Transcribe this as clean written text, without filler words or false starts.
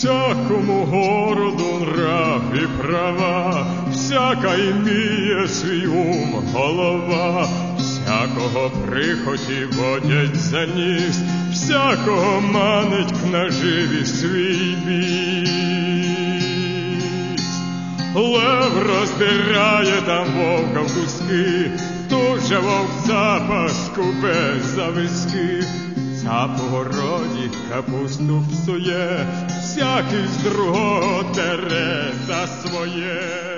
Всякому городу нрав і права, всяка іміє свій ум голова, всякого прихоті водять за ніс, всякого манить к наживі свій біс. Лев роздирає там вовка в куски, тут же вовця паскубе за виски. Цап у городі капусту псує, всякий з другого тере за своє.